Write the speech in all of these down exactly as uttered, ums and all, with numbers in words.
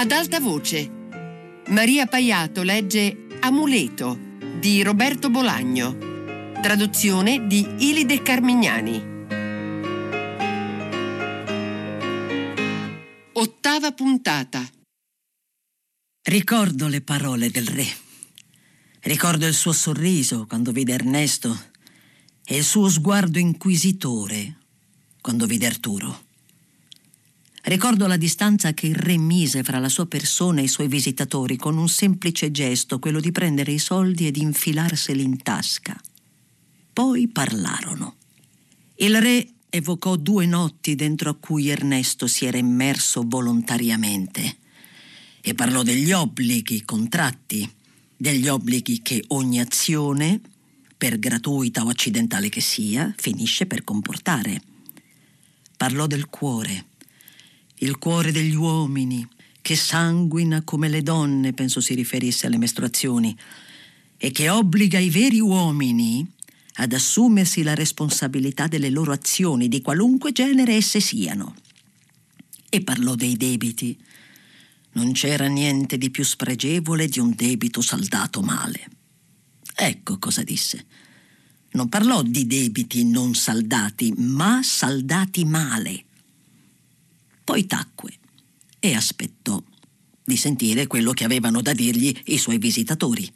Ad alta voce, Maria Paiato legge Amuleto di Roberto Bolagno, traduzione di Ilide Carmignani. Ottava puntata. Ricordo le parole del re. Ricordo il suo sorriso quando vide Ernesto e il suo sguardo inquisitore quando vide Arturo. Ricordo la distanza che il re mise fra la sua persona e i suoi visitatori con un semplice gesto, quello di prendere i soldi e di infilarseli in tasca. Poi parlarono. Il re evocò due notti dentro a cui Ernesto si era immerso volontariamente e parlò degli obblighi contratti, degli obblighi che ogni azione, per gratuita o accidentale che sia, finisce per comportare. Parlò del cuore, il cuore degli uomini, che sanguina come le donne, penso si riferisse alle mestruazioni, e che obbliga i veri uomini ad assumersi la responsabilità delle loro azioni, di qualunque genere esse siano. E parlò dei debiti. Non c'era niente di più spregevole di un debito saldato male. Ecco cosa disse. Non parlò di debiti non saldati, ma saldati male. Poi tacque e aspettò di sentire quello che avevano da dirgli i suoi visitatori.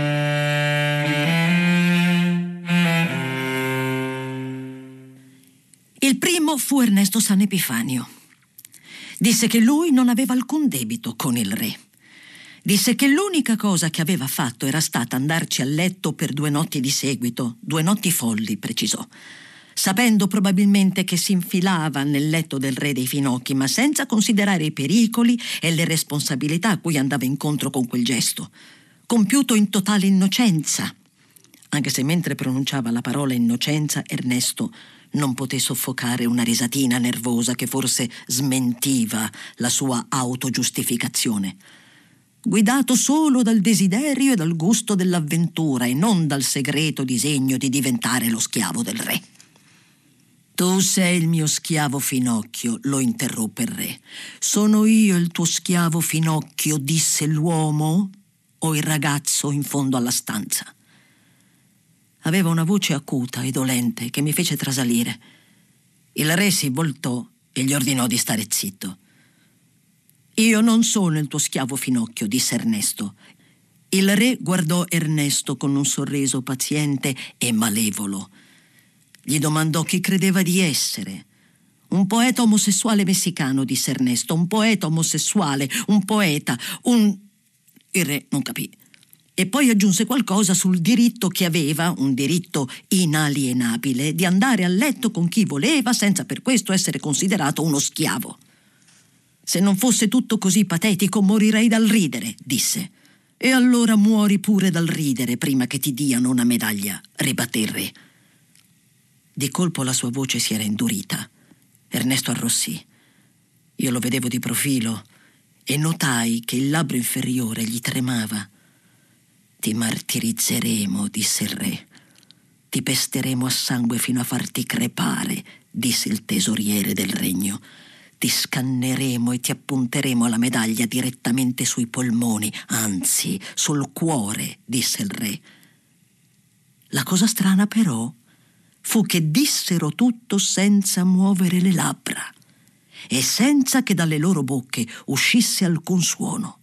Il primo fu Ernesto San Epifanio. Disse che lui non aveva alcun debito con il re. Disse che l'unica cosa che aveva fatto era stata andarci a letto per due notti di seguito, due notti folli, precisò, sapendo probabilmente che si infilava nel letto del re dei finocchi, ma senza considerare i pericoli e le responsabilità a cui andava incontro con quel gesto, compiuto in totale innocenza, anche se mentre pronunciava la parola innocenza Ernesto non poté soffocare una risatina nervosa che forse smentiva la sua autogiustificazione. Guidato solo dal desiderio e dal gusto dell'avventura e non dal segreto disegno di diventare lo schiavo del re. Tu sei il mio schiavo Finocchio, lo interruppe il re. Sono io il tuo schiavo Finocchio, disse l'uomo o il ragazzo in fondo alla stanza. Aveva una voce acuta e dolente che mi fece trasalire. Il re si voltò e gli ordinò di stare zitto. Io non sono il tuo schiavo Finocchio, disse Ernesto. Il re guardò Ernesto con un sorriso paziente e malevolo. Gli domandò chi credeva di essere. Un poeta omosessuale messicano, disse Ernesto. Un poeta omosessuale, un poeta, un... Il re non capì. E poi aggiunse qualcosa sul diritto che aveva, un diritto inalienabile, di andare a letto con chi voleva senza per questo essere considerato uno schiavo. Se non fosse tutto così patetico morirei dal ridere, disse. E allora muori pure dal ridere prima che ti diano una medaglia, ribatté il re. Di colpo la sua voce si era indurita. Ernesto arrossì. Io lo vedevo di profilo e notai che il labbro inferiore gli tremava. Ti martirizzeremo, disse il re. Ti pesteremo a sangue fino a farti crepare, disse il tesoriere del regno. Ti scanneremo e ti appunteremo la medaglia direttamente sui polmoni, anzi, sul cuore, disse il re. La cosa strana però fu che dissero tutto senza muovere le labbra e senza che dalle loro bocche uscisse alcun suono.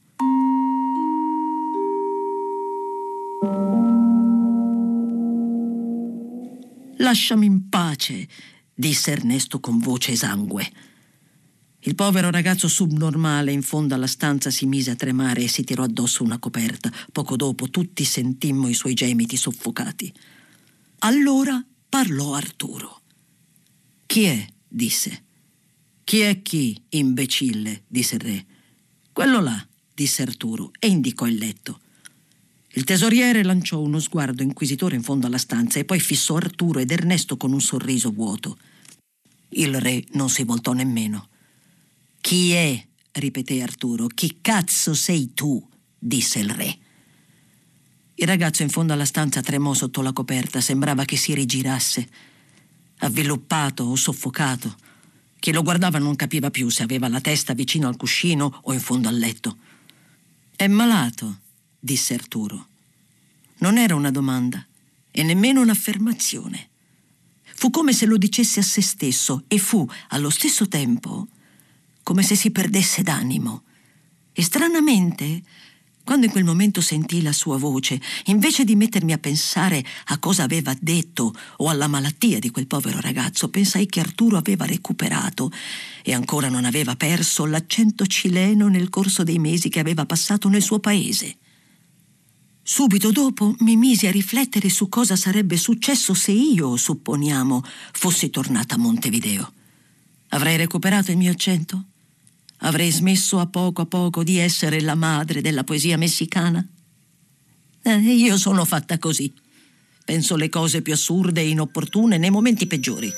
Lasciami in pace, disse Ernesto con voce esangue. Il povero ragazzo subnormale in fondo alla stanza si mise a tremare e si tirò addosso una coperta. Poco dopo tutti sentimmo i suoi gemiti soffocati. Allora parlò Arturo. Chi è? Disse. Chi è chi, imbecille? Disse il re. Quello là, disse Arturo e indicò il letto. Il tesoriere lanciò uno sguardo inquisitore in fondo alla stanza e poi fissò Arturo ed Ernesto con un sorriso vuoto. Il re non si voltò nemmeno. Chi è? Ripeté Arturo. Chi cazzo sei tu? Disse il re. Il ragazzo in fondo alla stanza tremò sotto la coperta, sembrava che si rigirasse, avviluppato o soffocato. Chi lo guardava non capiva più se aveva la testa vicino al cuscino o in fondo al letto. «È malato», disse Arturo. Non era una domanda e nemmeno un'affermazione. Fu come se lo dicesse a se stesso e fu, allo stesso tempo, come se si perdesse d'animo. E stranamente, quando in quel momento sentii la sua voce, invece di mettermi a pensare a cosa aveva detto o alla malattia di quel povero ragazzo, pensai che Arturo aveva recuperato e ancora non aveva perso l'accento cileno nel corso dei mesi che aveva passato nel suo paese. Subito dopo mi misi a riflettere su cosa sarebbe successo se io, supponiamo, fossi tornata a Montevideo. Avrei recuperato il mio accento? Avrei smesso a poco a poco di essere la madre della poesia messicana? Eh, io sono fatta così. Penso le cose più assurde e inopportune nei momenti peggiori.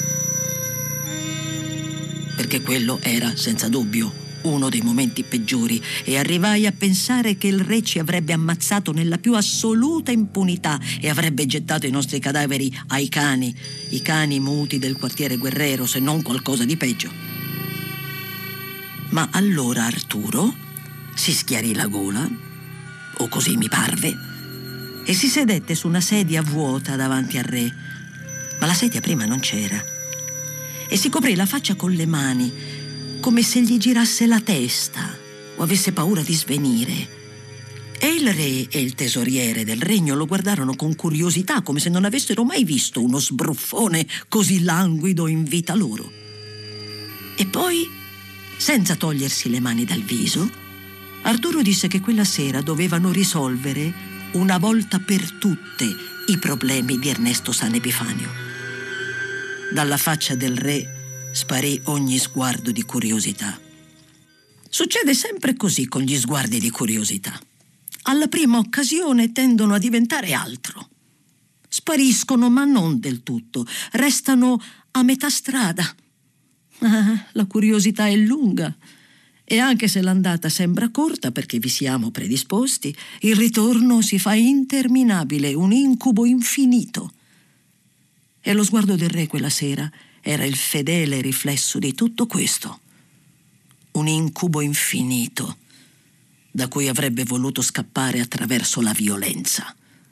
Perché quello era, senza dubbio, uno dei momenti peggiori, e arrivai a pensare che il re ci avrebbe ammazzato nella più assoluta impunità e avrebbe gettato i nostri cadaveri ai cani, i cani muti del quartiere Guerrero, se non qualcosa di peggio. Ma allora Arturo si schiarì la gola, o così mi parve, e si sedette su una sedia vuota davanti al re. Ma la sedia prima non c'era. E si coprì la faccia con le mani, come se gli girasse la testa o avesse paura di svenire. E il re e il tesoriere del regno lo guardarono con curiosità, come se non avessero mai visto uno sbruffone così languido in vita loro. E poi, senza togliersi le mani dal viso, Arturo disse che quella sera dovevano risolvere una volta per tutte i problemi di Ernesto San Epifanio. Dalla faccia del re sparì ogni sguardo di curiosità. Succede sempre così con gli sguardi di curiosità. Alla prima occasione tendono a diventare altro. Spariscono, ma non del tutto. Restano a metà strada. Ah, la curiosità è lunga. E anche se l'andata sembra corta perché vi siamo predisposti, il ritorno si fa interminabile, un incubo infinito. E lo sguardo del re quella sera era il fedele riflesso di tutto questo. Un incubo infinito, da cui avrebbe voluto scappare attraverso la violenza.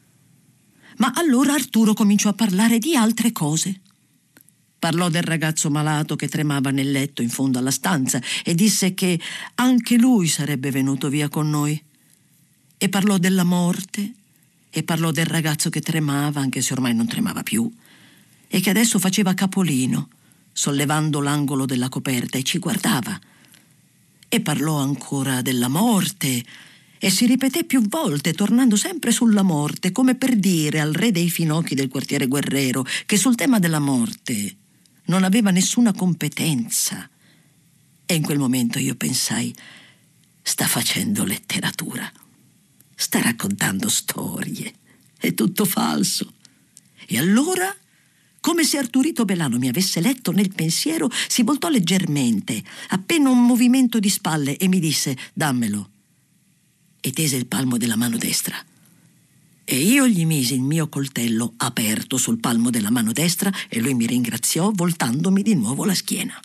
Ma allora Arturo cominciò a parlare di altre cose. Parlò del ragazzo malato che tremava nel letto in fondo alla stanza e disse che anche lui sarebbe venuto via con noi. E parlò della morte, e parlò del ragazzo che tremava, anche se ormai non tremava più, e che adesso faceva capolino, sollevando l'angolo della coperta, e ci guardava. E parlò ancora della morte, e si ripeté più volte, tornando sempre sulla morte, come per dire al re dei finocchi del quartiere Guerrero che sul tema della morte non aveva nessuna competenza. E in quel momento io pensai: sta facendo letteratura, sta raccontando storie, è tutto falso. E allora, come se Arturito Belano mi avesse letto nel pensiero, si voltò leggermente, appena un movimento di spalle, e mi disse: dammelo. E tese il palmo della mano destra. E io gli misi il mio coltello aperto sul palmo della mano destra e lui mi ringraziò voltandomi di nuovo la schiena.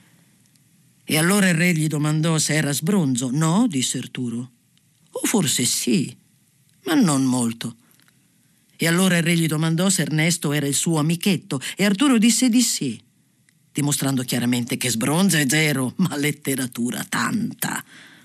E allora il re gli domandò se era sbronzo. No, disse Arturo. O forse sì, ma non molto. E allora il re gli domandò se Ernesto era il suo amichetto e Arturo disse di sì, dimostrando chiaramente che sbronzo è zero, ma letteratura tanta.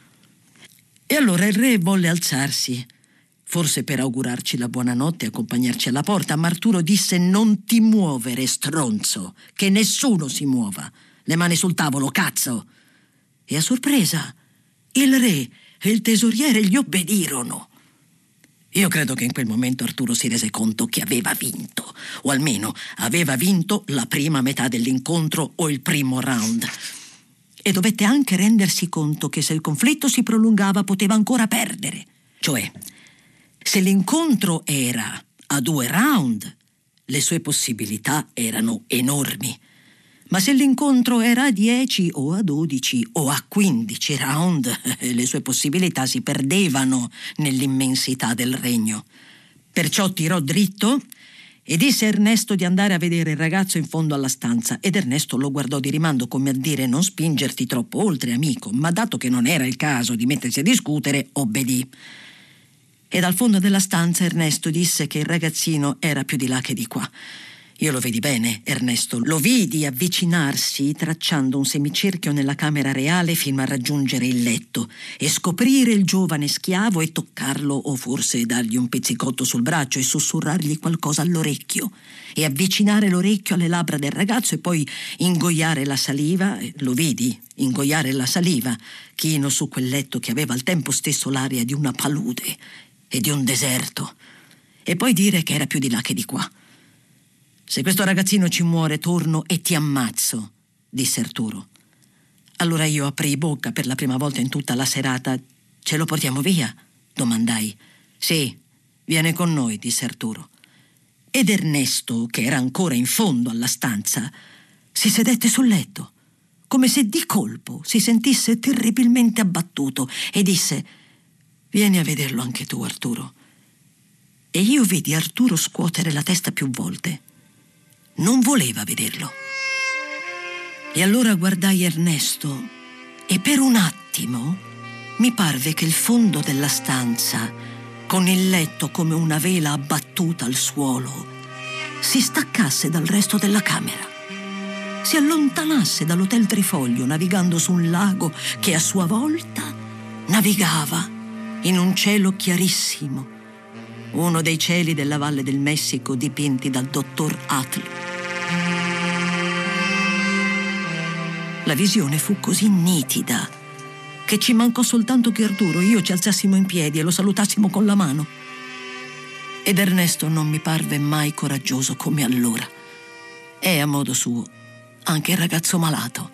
E allora il re volle alzarsi, forse per augurarci la buonanotte e accompagnarci alla porta, ma Arturo disse: non ti muovere, stronzo, che nessuno si muova. Le mani sul tavolo, cazzo! E a sorpresa il re e il tesoriere gli obbedirono. Io credo che in quel momento Arturo si rese conto che aveva vinto, o almeno aveva vinto la prima metà dell'incontro o il primo round. E dovette anche rendersi conto che se il conflitto si prolungava poteva ancora perdere. Cioè, se l'incontro era a due round, le sue possibilità erano enormi. Ma se l'incontro era a dieci o a dodici o a quindici round, le sue possibilità si perdevano nell'immensità del regno. Perciò tirò dritto e disse a Ernesto di andare a vedere il ragazzo in fondo alla stanza, ed Ernesto lo guardò di rimando come a dire: non spingerti troppo oltre, amico, ma dato che non era il caso di mettersi a discutere, obbedì. E dal fondo della stanza Ernesto disse che il ragazzino era più di là che di qua. Io lo vedi bene, Ernesto, lo vidi avvicinarsi tracciando un semicerchio nella camera reale fino a raggiungere il letto e scoprire il giovane schiavo e toccarlo, o forse dargli un pizzicotto sul braccio e sussurrargli qualcosa all'orecchio e avvicinare l'orecchio alle labbra del ragazzo e poi ingoiare la saliva. Lo vidi ingoiare la saliva chino su quel letto che aveva al tempo stesso l'aria di una palude e di un deserto, e poi dire che era più di là che di qua. Se questo ragazzino ci muore, torno e ti ammazzo, disse Arturo. Allora io aprii bocca per la prima volta in tutta la serata. Ce lo portiamo via? Domandai. Sì, viene con noi, disse Arturo. Ed Ernesto, che era ancora in fondo alla stanza, si sedette sul letto, come se di colpo si sentisse terribilmente abbattuto, e disse: vieni a vederlo anche tu, Arturo. E io vidi Arturo scuotere la testa più volte. Non voleva vederlo. E allora guardai Ernesto e per un attimo mi parve che il fondo della stanza, con il letto come una vela abbattuta al suolo, si staccasse dal resto della camera, si allontanasse dall'Hotel Trifoglio navigando su un lago che a sua volta navigava in un cielo chiarissimo, uno dei cieli della Valle del Messico dipinti dal dottor Atle. La visione fu così nitida che ci mancò soltanto che Arturo e io ci alzassimo in piedi e lo salutassimo con la mano. Ed Ernesto non mi parve mai coraggioso come allora. È a modo suo anche il ragazzo malato.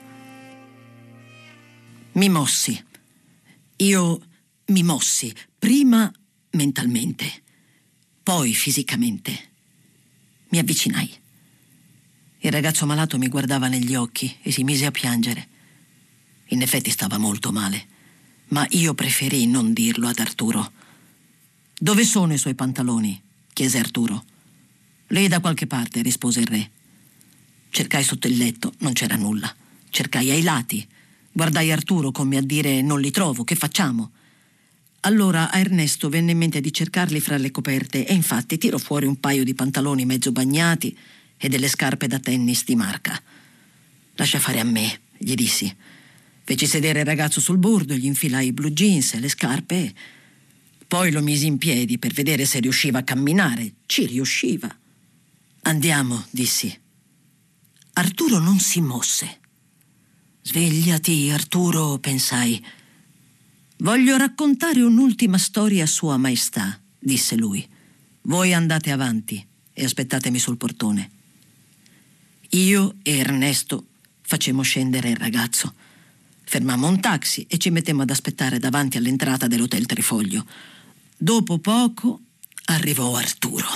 Mi mossi. Io mi mossi, prima mentalmente, poi fisicamente. Mi avvicinai. Il ragazzo malato mi guardava negli occhi e si mise a piangere. In effetti stava molto male, ma io preferii non dirlo ad Arturo. «Dove sono i suoi pantaloni?» chiese Arturo. «Lì da qualche parte», rispose il re. Cercai sotto il letto, non c'era nulla. Cercai ai lati. Guardai Arturo come a dire: «Non li trovo, che facciamo?» Allora a Ernesto venne in mente di cercarli fra le coperte e infatti tirò fuori un paio di pantaloni mezzo bagnati e delle scarpe da tennis di marca. «Lascia fare a me», gli dissi. Feci sedere il ragazzo sul bordo, gli infilai i blue jeans e le scarpe. Poi lo misi in piedi per vedere se riusciva a camminare. Ci riusciva. «Andiamo», dissi. Arturo non si mosse. «Svegliati, Arturo», pensai. «Voglio raccontare un'ultima storia a Sua Maestà», disse lui. «Voi andate avanti e aspettatemi sul portone». Io e Ernesto facemmo scendere il ragazzo. Fermammo un taxi e ci mettemmo ad aspettare davanti all'entrata dell'Hotel Trifoglio. Dopo poco arrivò Arturo.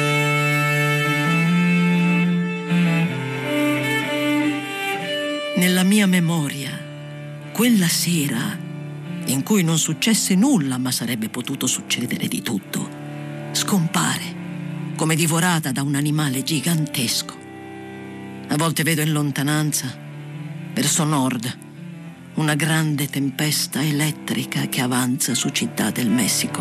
Nella mia memoria, quella sera, in cui non successe nulla ma sarebbe potuto succedere di tutto, scompare come divorata da un animale gigantesco. A volte vedo in lontananza, verso nord, una grande tempesta elettrica che avanza su Città del Messico.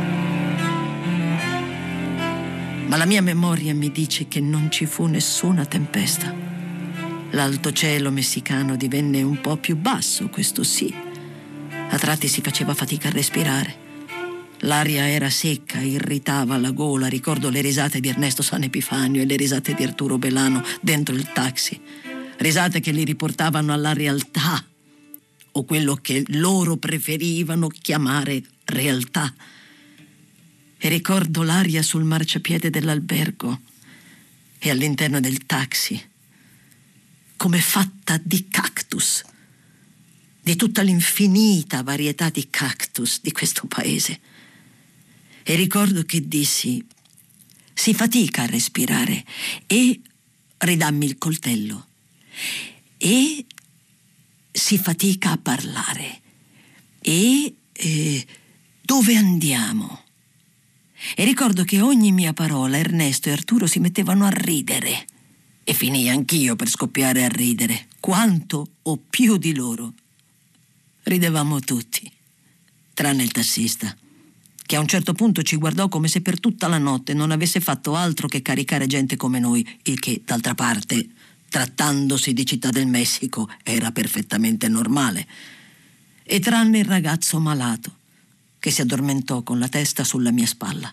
Ma la mia memoria mi dice che non ci fu nessuna tempesta. L'alto cielo messicano divenne un po' più basso, questo sì. A tratti si faceva fatica a respirare. L'aria era secca, irritava la gola. Ricordo le risate di Ernesto San Epifanio e le risate di Arturo Belano dentro il taxi. Risate che li riportavano alla realtà, o quello che loro preferivano chiamare realtà. E ricordo l'aria sul marciapiede dell'albergo e all'interno del taxi, come fatta di cactus, di tutta l'infinita varietà di cactus di questo paese. E ricordo che dissi: si fatica a respirare, e ridammi il coltello, e si fatica a parlare, e eh, dove andiamo? E ricordo che ogni mia parola Ernesto e Arturo si mettevano a ridere. E finii anch'io per scoppiare a ridere, quanto o più di loro. Ridevamo tutti, tranne il tassista, che a un certo punto ci guardò come se per tutta la notte non avesse fatto altro che caricare gente come noi, il che, d'altra parte, trattandosi di Città del Messico, era perfettamente normale. E tranne il ragazzo malato, che si addormentò con la testa sulla mia spalla.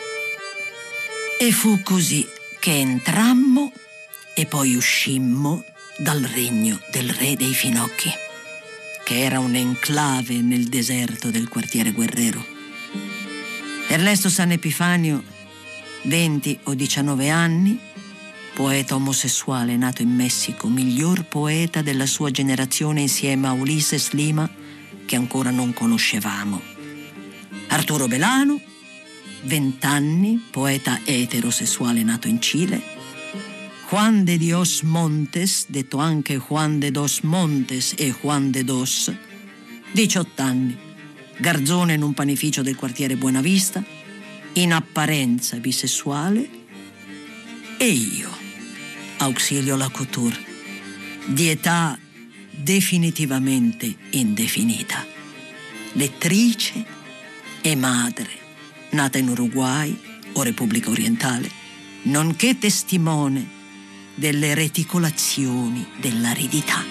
E fu così che entrammo e poi uscimmo dal regno del re dei finocchi, che era un enclave nel deserto del quartiere Guerrero. Ernesto San Epifanio, venti o diciannove anni, poeta omosessuale nato in Messico, miglior poeta della sua generazione insieme a Ulises Lima, che ancora non conoscevamo. Arturo Belano, vent'anni, poeta eterosessuale nato in Cile. Juan de Dios Montes, detto anche Juan de dos Montes e Juan de Dos, diciotto anni, garzone in un panificio del quartiere Buenavista, in apparenza bisessuale, e io, Auxilio Lacouture, di età definitivamente indefinita, lettrice e madre, nata in Uruguay o Repubblica Orientale, nonché testimone delle reticolazioni dell'aridità.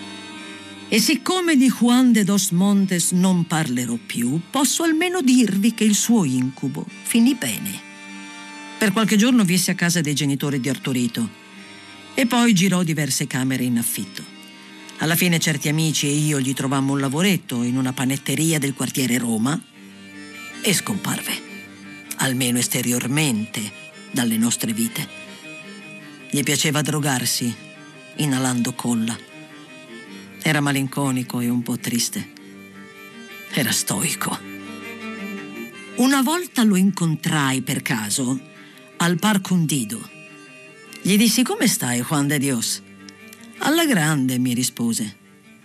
E siccome di Juan de dos Montes non parlerò più, posso almeno dirvi che il suo incubo finì bene. Per qualche giorno visse a casa dei genitori di Arturito e poi girò diverse camere in affitto. Alla fine certi amici e io gli trovammo un lavoretto in una panetteria del quartiere Roma e scomparve, almeno esteriormente, dalle nostre vite. Gli piaceva drogarsi, inalando colla. Era malinconico e un po' triste. Era stoico. Una volta lo incontrai per caso al Parco Hundido. Gli dissi: come stai, Juan de Dios? Alla grande, mi rispose.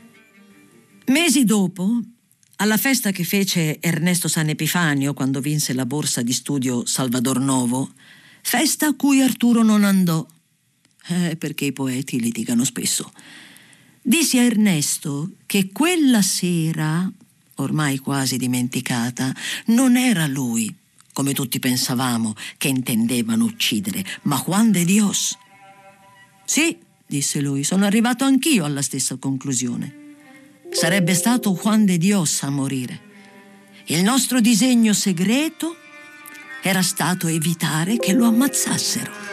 Mesi dopo, alla festa che fece Ernesto San Epifanio quando vinse la borsa di studio Salvador Novo, festa a cui Arturo non andò, eh, perché i poeti litigano spesso, dissi a Ernesto che quella sera, ormai quasi dimenticata, non era lui, come tutti pensavamo, che intendevano uccidere, ma Juan de Dios. Sì, disse lui, sono arrivato anch'io alla stessa conclusione. Sarebbe stato Juan de Dios a morire. Il nostro disegno segreto era stato evitare che lo ammazzassero.